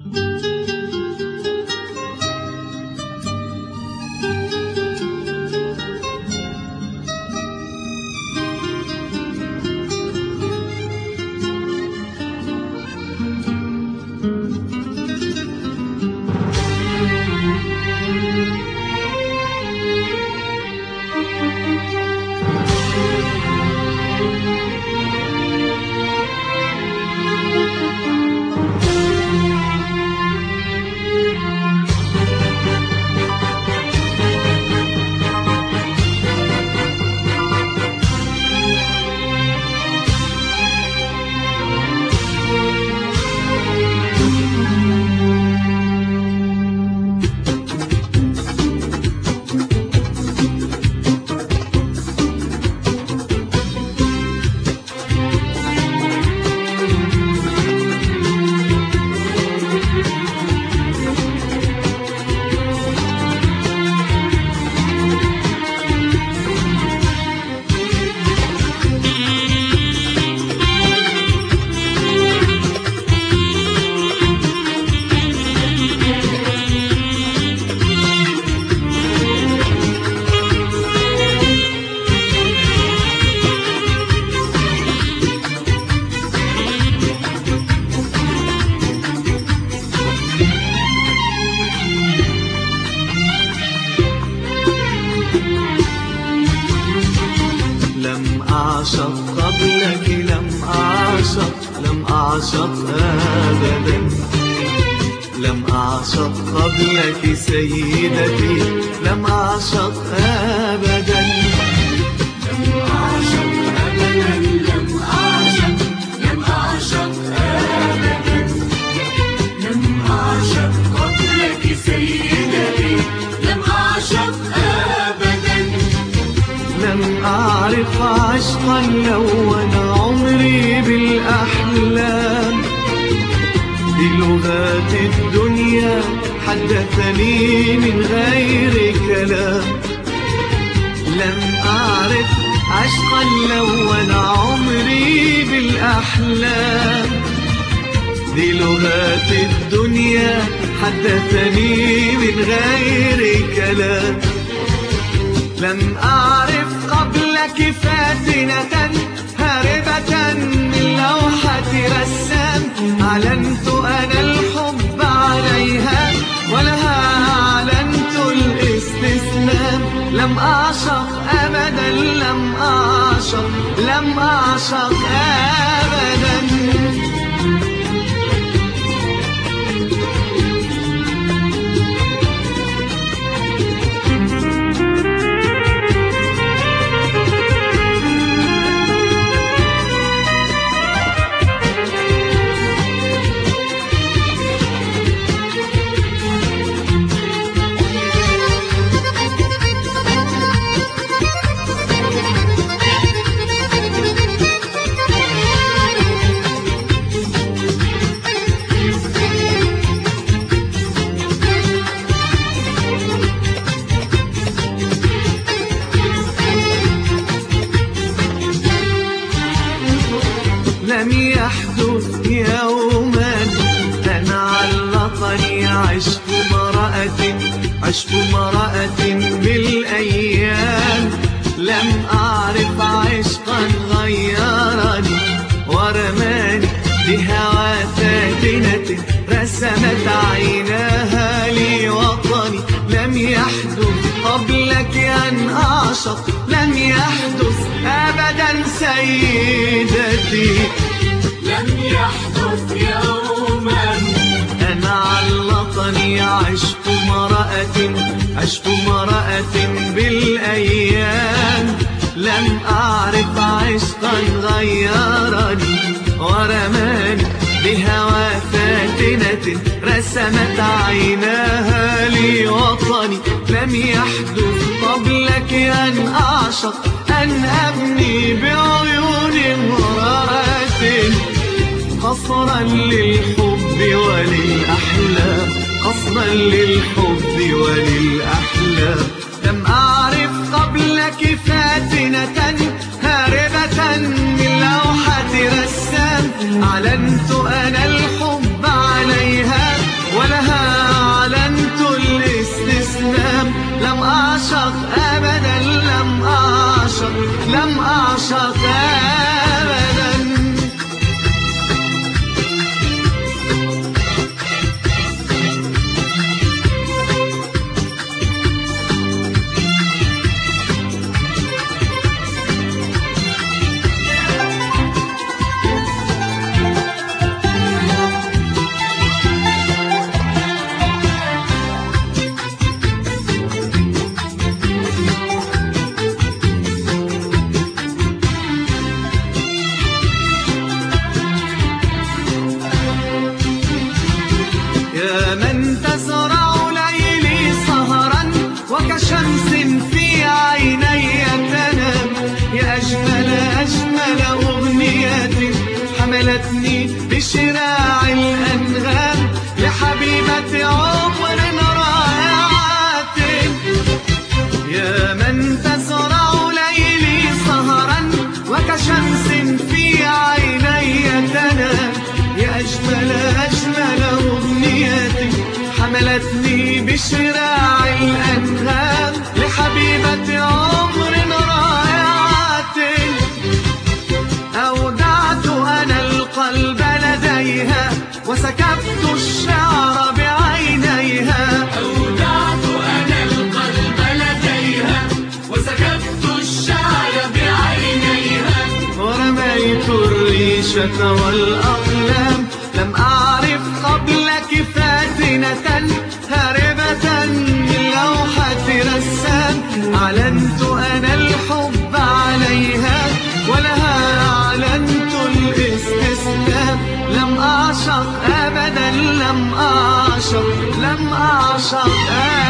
أعشق قبلك، لم أعشق أبدا، لم أعشق قبلك سيدتي، لم أعشق أبدا، لم أعشق أبدا، لم أعشق أبدا، لم أعشق قبلك سيدتي، لم أعشق أبدا، لم أعرف عشقا لون عمري بالأحلام، بلغات الدنيا حدثني من غير كلام، لم أعرف عشقا لون عمري بالأحلام، بلغات الدنيا حدثني من غير كلام، لم أعرف قبلك فاتنة هاربة من لوحة رسام، أعلنت أنا الحب عليها ولها أعلنت الاستسلام، لم أعشق أبدا، لم أعشق أبدا. لم يحدث يوما أن علقني عشق امرأة بالأيام، لم أعرف عشقا غيرني ورماني بهوى فاتنة رسمت عيناها لي وطني، لم يحدث قبلك أن أعشق، لم يحدث أبدا سيدتي، لم يحدث يوما أن علقني عشق امرأة بالأيام، لم أعرف عشقا غيرني ورماني بهوى فاتنة رسمت عيناها لي وطني، لم يحدث قبلك أن أعشق، أن أبني بعيون امرأة قصرا للحب وللأحلام، قصرا للحب وللأحلام، لم أعرف قبلك فاتنة هاربة من لوحة رسام، أعلنت أنا الحب عليها حملتني بشراع الأنهام لحبيبة عمر رائعة. أودعت أنا القلب لديها وسكبت الشعر بعينيها. أودعت أنا القلب لديها وسكبت الشعر بعينيها. ورميت الريشة والأقلام، لم أعرف قبلك فاتنة هاربة من لوحة رسام. أعلنت أنا الحب عليها ولها أعلنت الاستسلام. لم أعشق أبدا، لم أعشق